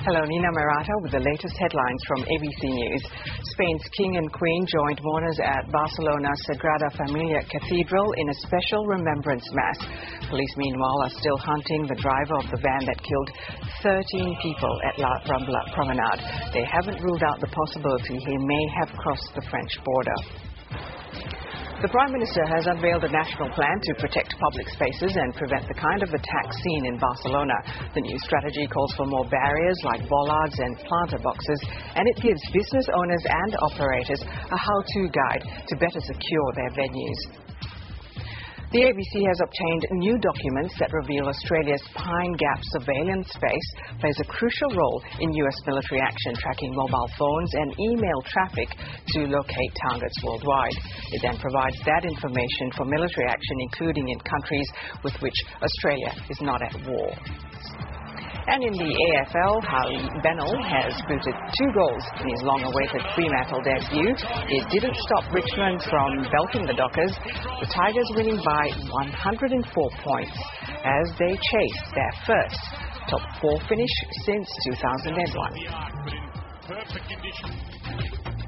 Hello, Nina Marata with the latest headlines from ABC News. Spain's king and queen joined mourners at Barcelona's Sagrada Familia Cathedral in a special remembrance mass. Police, meanwhile, are still hunting the driver of the van that killed 13 people at La Rambla Promenade. They haven't ruled out the possibility he may have crossed the French border. The Prime Minister has unveiled a national plan to protect public spaces and prevent the kind of attacks seen in Barcelona. The new strategy calls for more barriers like bollards and planter boxes, and it gives business owners and operators a how-to guide to better secure their venues. The ABC has obtained new documents that reveal Australia's Pine Gap surveillance space plays a crucial role in US military action, tracking mobile phones and email traffic to locate targets worldwide. It then provides that information for military action, including in countries with which Australia is not at war. And in the AFL, Harry Bennell has booted 2 goals in his long-awaited Fremantle debut. It didn't stop Richmond from belting the Dockers, the Tigers winning by 104 points as they chase their first top 4 finish since 2001.